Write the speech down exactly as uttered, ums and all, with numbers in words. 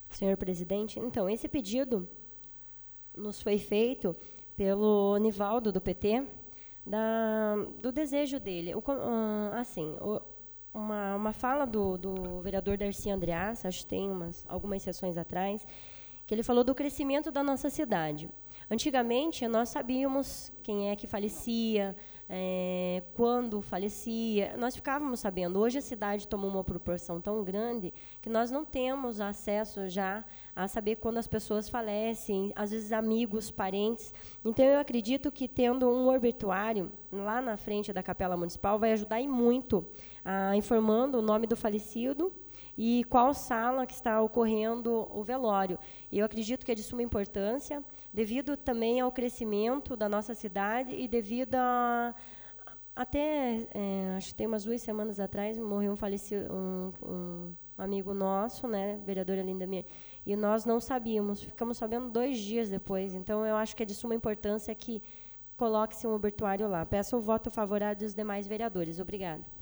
Senhor presidente, então, esse pedido nos foi feito pelo Nivaldo, do P T, da, do desejo dele. O, uh, assim, o, uma, uma fala do, do vereador Darcy Andreas, acho que tem umas, algumas sessões atrás, que ele falou do crescimento da nossa cidade. Antigamente, nós sabíamos quem é que falecia, é, quando falecia, nós ficávamos sabendo. Hoje a cidade tomou uma proporção tão grande que nós não temos acesso já a saber quando as pessoas falecem, às vezes amigos, parentes. Então, eu acredito que tendo um obituário lá na frente da Capela Municipal vai ajudar e muito, a, informando o nome do falecido e qual sala que está ocorrendo o velório. Eu acredito que é de suma importância, devido também ao crescimento da nossa cidade e devido a... Até, é, acho que tem umas duas semanas atrás, morreu um, falecido, um, um amigo nosso, né, vereadora Linda Mir, e nós não sabíamos, ficamos sabendo dois dias depois. Então, eu acho que é de suma importância que coloque-se um obituário lá. Peço o voto favorável dos demais vereadores. Obrigada.